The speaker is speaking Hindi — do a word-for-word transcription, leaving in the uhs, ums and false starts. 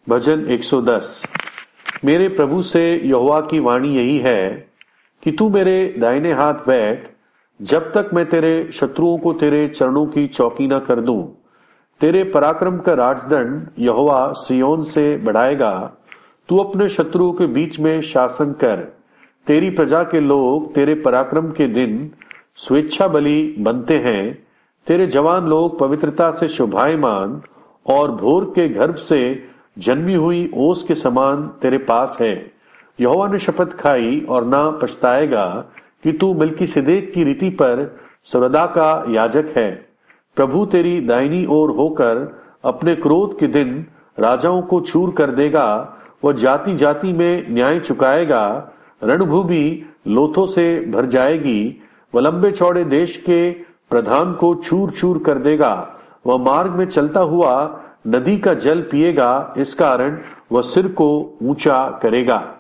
भजन एक सौ दस। मेरे प्रभु से यहोवा की वाणी यही है कि तू मेरे दाहिने हाथ बैठ, जब तक मैं तेरे शत्रुओं को तेरे चरणों की चौकी न कर दूं। तेरे पराक्रम का राजदंड यहोवा सिय्योन से बढ़ाएगा। तू अपने शत्रुओं के बीच में शासन कर। तेरी प्रजा के लोग तेरे पराक्रम के दिन स्वेच्छा बलि बनते हैं। तेरे जवान लोग पवित्रता से शोभायमान और भोर के गर्भ से जन्मी हुई ओस के समान तेरे पास है। यहोवा ने शपथ खाई और ना पछताएगा कि तू मिल्कीसिदेक की रीति पर सर्वदा का याजक है। प्रभु तेरी दाहिनी ओर होकर अपने क्रोध के दिन राजाओं को चूर कर देगा। वह जाति जाति में न्याय चुकाएगा। रणभूमि लोथों से भर जाएगी। वह लंबे चौड़े देश के प्रधान को चूर चूर कर देगा। वह मार्ग में चलता हुआ नदी का जल पिएगा, इस कारण वह सिर को ऊंचा करेगा।